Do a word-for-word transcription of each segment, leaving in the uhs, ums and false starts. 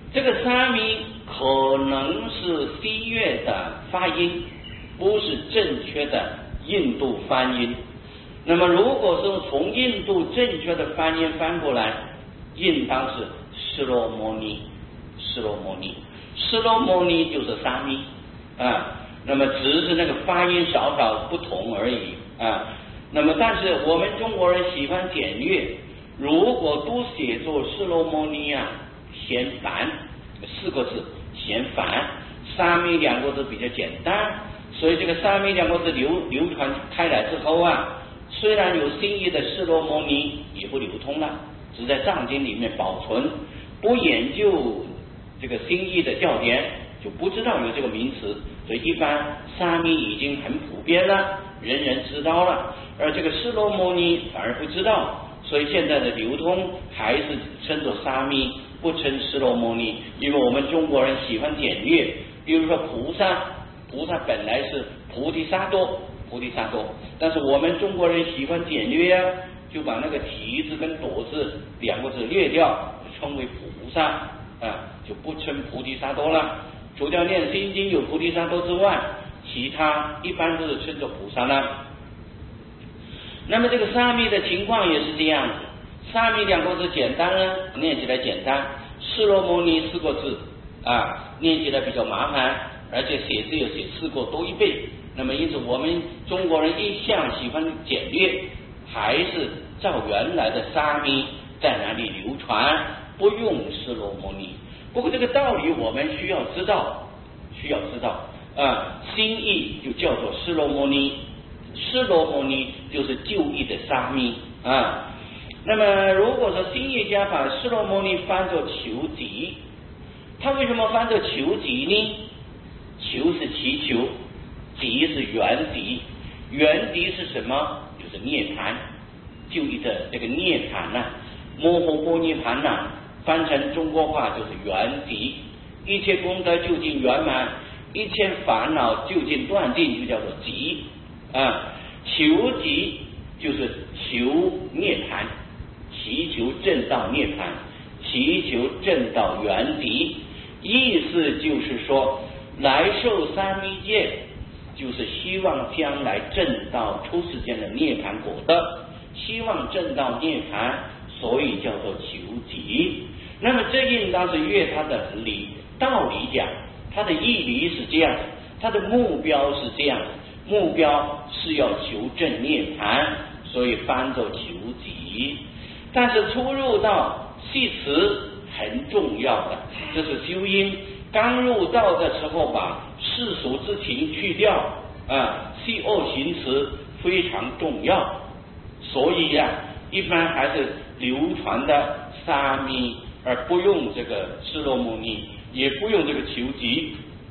这个沙弥可能是西乐的发音，不是正确的印度翻音。那么如果是从印度正确的翻音翻过来，应当是释罗摩尼，释罗摩尼，释罗摩尼就是沙弥啊。那么只是那个发音少少不同而已啊。那么但是我们中国人喜欢简略，如果都写作释罗摩尼啊，嫌烦，四个字嫌烦，沙弥两个字比较简单，所以这个沙弥两个字流流传开来之后啊，虽然有新译的释罗摩尼也不流通了，只在藏经里面保存，不研究这个新译的教典就不知道有这个名词，所以一般沙弥已经很普遍了，人人知道了，而这个释罗摩尼反而不知道，所以现在的流通还是称作沙弥，不称释罗摩尼，因为我们中国人喜欢简略，比如说菩萨，菩萨本来是菩提萨埵，菩提萨埵，但是我们中国人喜欢简略啊，就把那个提字跟朵字两个字略掉，称为菩萨啊，就不称菩提萨埵了。除掉念心经有菩提萨埵之外，其他一般都是称作菩萨了。那么这个沙弥的情况也是这样，沙弥两个字简单呢，念起来简单，释罗摩尼四个字啊，念起来比较麻烦，而且写字又写四个多一倍。那么因此我们中国人一向喜欢简略，还是照原来的沙弥在哪里流传，不用释罗摩尼。不过这个道理我们需要知道，需要知道啊，新译就叫做释罗摩尼，释罗摩尼就是旧译的沙弥啊。那么如果说新译家把释罗摩尼翻作求吉，他为什么翻作求吉呢？求是祈求，吉是圆寂，圆寂是什么？就是涅槃，旧译的这个涅槃呐、啊，摩诃波涅槃呐、啊，翻成中国话就是圆寂，一切功德究竟圆满，一切烦恼究竟断尽，就叫做寂啊。求寂就是求涅槃，祈求正道涅槃，祈求正道圆寂，意思就是说来受三密戒，就是希望将来正道出世间的涅槃果德，希望正道涅槃，所以叫做求寂。那么这应当是越它的理道理讲，它的义理是这样，它的目标是这样，目标是要求证涅槃，所以翻作求寂。但是出入道系辞很重要的，这是修因刚入道的时候把世俗之情去掉啊，系恶行词非常重要，所以呀、啊，一般还是流传的沙弥，而不用这个释罗摩尼，也不用这个求寂，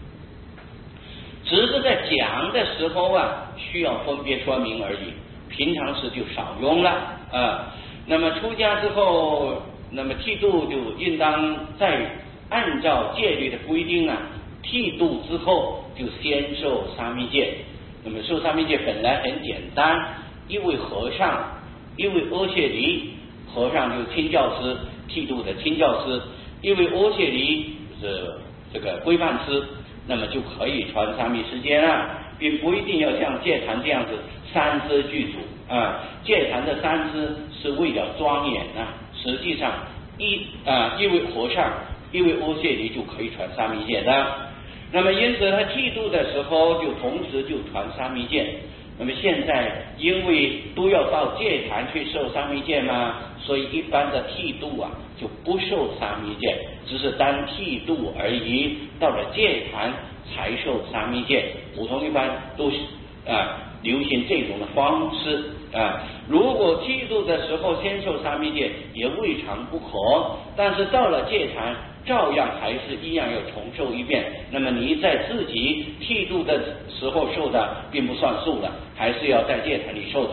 只是在讲的时候啊，需要分别说明而已，平常时就少用了啊。那么出家之后，那么剃度就应当在按照戒律的规定啊，剃度之后就先受沙弥戒。那么受沙弥戒本来很简单，一位和尚，一位阿阇黎，和尚就是亲教师，剃度的亲教师，一位阿阇黎就是这个规范师，那么就可以传沙弥时间了，并不一定要像戒坛这样子三支具足啊。戒坛的三支是为了庄严啊，实际上一啊一位和尚，一位阿阇黎就可以传沙弥戒的。那么因此他剃度的时候就同时就传沙弥戒。那么现在因为都要到戒坛去受沙弥戒嘛，所以一般的剃度啊就不受沙弥戒，只是单剃度而已，到了戒坛才受沙弥戒。普通一般都啊流行这种的方式啊。如果剃度的时候先受沙弥戒也未尝不可，但是到了戒坛照样还是一样要重受一遍。那么你在自己剃度的时候受的并不算数的，还是要在戒坛里受的。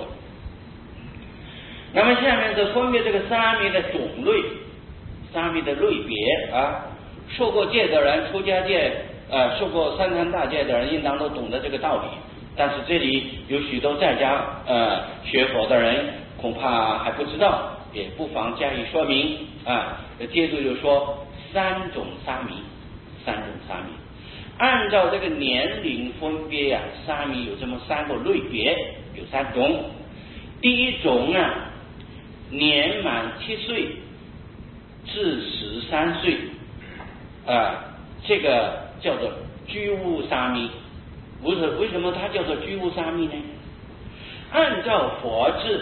那么下面是分别这个沙弥的种类，沙弥的类别啊。受过戒的人，出家戒呃受过三坛大戒的人应当都懂得这个道理，但是这里有许多在家呃学佛的人恐怕还不知道，也不妨加以说明啊。接着就说三种沙弥，三种沙弥。按照这个年龄分别呀、啊，沙弥有这么三个类别，有三种。第一种啊，年满七岁至十三岁，啊，这个叫做居无沙弥。不是，为什么它叫做居无沙弥呢？按照佛制，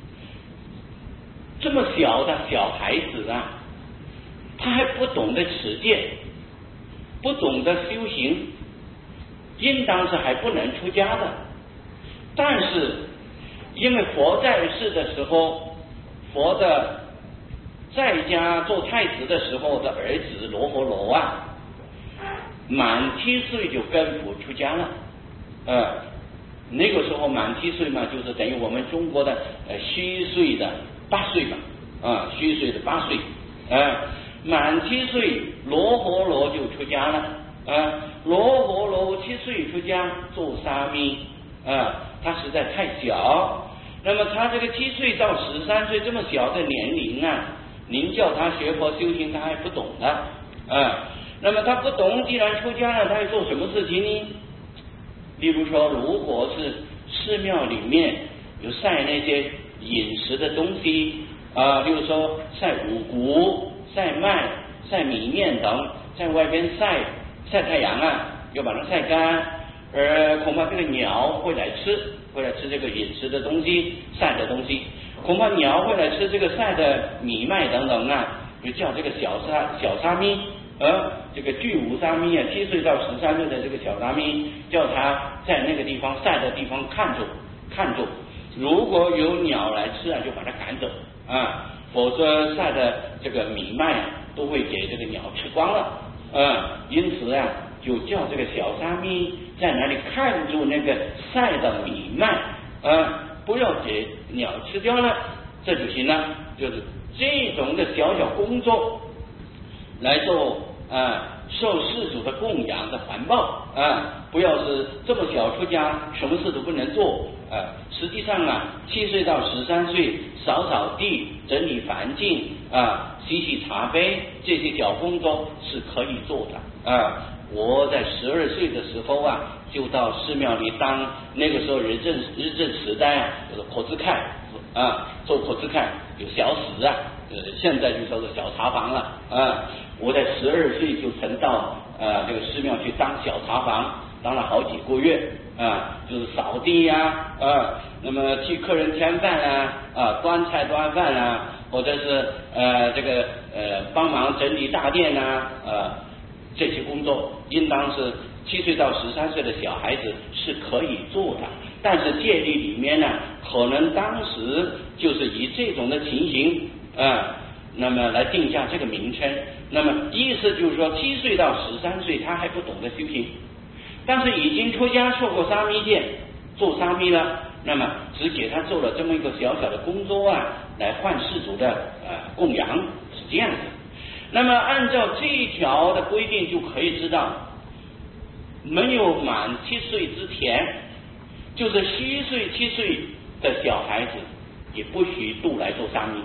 这么小的小孩子啊，他还不懂得持戒，不懂得修行，应当是还不能出家的。但是因为佛在世的时候，佛的在家做太子的时候的儿子罗睺罗啊，满七岁就跟佛出家了。呃，那个时候满七岁嘛，就是等于我们中国的呃虚岁的八岁嘛，啊、呃，虚岁的八岁，呃，满七岁罗睺罗就出家了，啊、呃，罗睺罗七岁出家做沙弥，啊、呃，他实在太小，那么他这个七岁到十三岁这么小的年龄啊，您叫他学佛修行，他还不懂的，啊、呃，那么他不懂，既然出家了，他要做什么事情呢？例如说，如果是寺庙里面有晒那些饮食的东西啊、呃，例如说晒五谷、晒麦、晒米面等，在外边晒晒太阳啊，要把它晒干，而恐怕这个鸟会来吃，会来吃这个饮食的东西、晒的东西，恐怕鸟会来吃这个晒的米麦等等啊，就叫这个小沙小沙弥。而这个居无沙弥啊，七岁到十三岁的这个小沙弥，叫他在那个地方晒的地方看着看着，如果有鸟来吃啊，就把它赶走啊，否则晒的这个米麦啊，都会给这个鸟吃光了啊。因此啊，就叫这个小沙弥在那里看住那个晒的米麦啊，不要给鸟吃掉了，这就行了。就是这种的小小工作来做啊，受世主的供养的环抱啊，不要是这么小出家，什么事都不能做啊。实际上啊，七岁到十三岁，扫扫地、整理环境啊、洗洗茶杯这些小工作是可以做的啊。我在十二岁的时候啊，就到寺庙里当，那个时候日治日治时代啊，就是口子看啊，做口子看有小史啊。呃，现在就叫做小茶房了啊！我在十二岁就曾到呃这个寺庙去当小茶房，当了好几个月啊，就是扫地呀 啊, 啊，那么替客人添饭啊，啊，端菜端饭啊，或者是呃这个呃帮忙整理大殿呐 啊, 啊，这些工作应当是七岁到十三岁的小孩子是可以做的，但是戒律里面呢，可能当时就是以这种的情形。啊，那么来定下这个名称，那么意思就是说，七岁到十三岁他还不懂得修行，但是已经出家受过沙弥戒，做沙弥了，那么只给他做了这么一个小小的工作啊，来换世俗的呃供养，是这样的。那么按照这一条的规定，就可以知道，没有满七岁之前，就是虚岁七岁的小孩子，也不许度来做沙弥。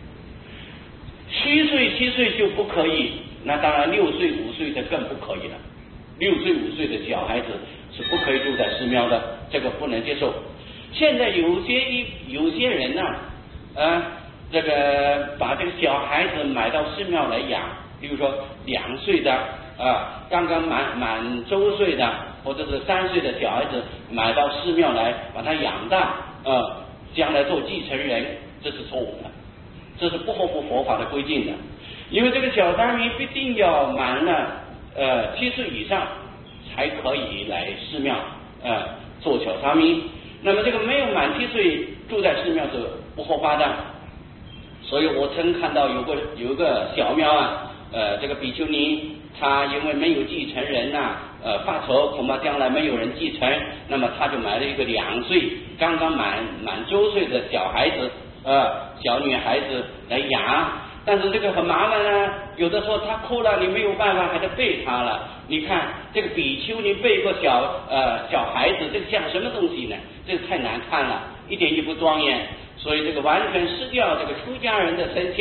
虚岁七岁就不可以，那当然六岁五岁的更不可以了。六岁五岁的小孩子是不可以住在寺庙的，这个不能接受。现在有些有些人呢、啊，啊，这个把这个小孩子买到寺庙来养，比如说两岁的啊，刚刚满满周岁的，或者是三岁的小孩子买到寺庙来，把他养大，啊，将来做继承人，这是错误的。这是不合乎佛法的规定的，因为这个小沙弥必定要满了呃七岁以上才可以来寺庙呃做小沙弥，那么这个没有满七岁住在寺庙是不合法的。所以我曾看到有个有一个小庙啊，呃这个比丘尼他因为没有继承人呐、啊，呃发愁恐怕将来没有人继承，那么他就买了一个两岁刚刚满满周岁的小孩子。呃，小女孩子来养，但是这个很麻烦啊，有的时候她哭了，你没有办法，还得背她了。你看这个比丘尼背个小呃小孩子，这个像什么东西呢？这个太难看了，一点也不庄严。所以这个完全失掉这个出家人的身相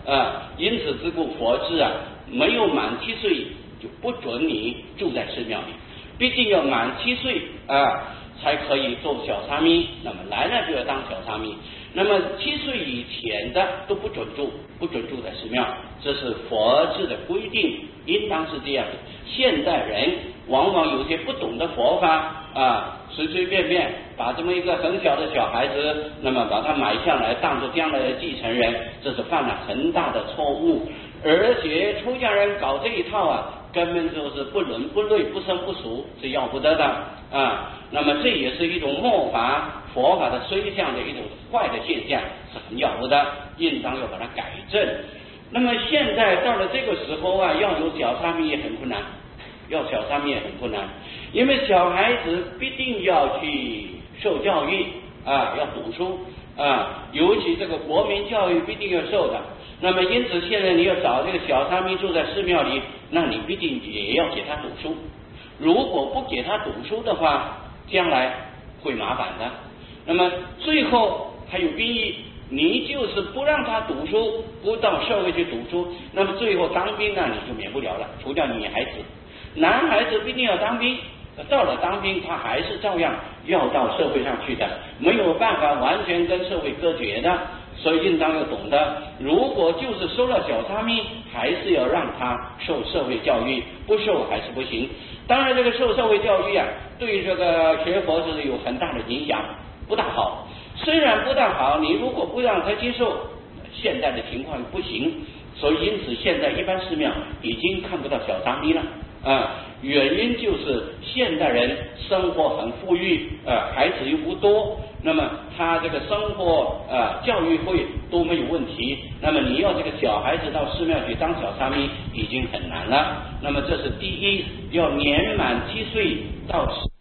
啊，因此自古佛制啊，没有满七岁就不准你住在寺庙里，毕竟要满七岁啊才可以做小沙弥，那么来了就要当小沙弥。那么七岁以前的都不准住，不准住在寺庙，这是佛制的规定，应当是这样的。现代人往往有些不懂得佛法啊，随随便便把这么一个很小的小孩子，那么把他买下来当做将来的继承人，这是犯了很大的错误。而且出家人搞这一套啊，根本就是不伦不类、不生不熟，是要不得的啊。那么这也是一种末法佛法的衰相的一种坏的现象，是很要不得，应当要把它改正。那么现在到了这个时候啊，要有小沙弥也很困难，要小沙弥也很困难，因为小孩子必定要去受教育啊，要读书啊，尤其这个国民教育必定要受的。那么因此现在你要找这个小沙弥住在寺庙里，那你必定也要给他读书。如果不给他读书的话，将来会麻烦的。那么最后还有兵役，你就是不让他读书，不到社会去读书，那么最后当兵呢，你就免不了了。除掉女孩子，男孩子必定要当兵，到了当兵他还是照样要到社会上去的，没有办法完全跟社会隔绝的。所以应当要懂得，如果就是收了小沙弥，还是要让他受社会教育，不受还是不行。当然这个受社会教育啊，对这个学佛是有很大的影响，不大好。虽然不大好，你如果不让他接受，现在的情况不行。所以因此现在一般寺庙已经看不到小沙弥了啊，原因就是现代人生活很富裕，呃，孩子又不多，那么他这个生活呃教育会都没有问题，那么你要这个小孩子到寺庙去当小沙弥已经很难了。那么这是第一，要年满七岁到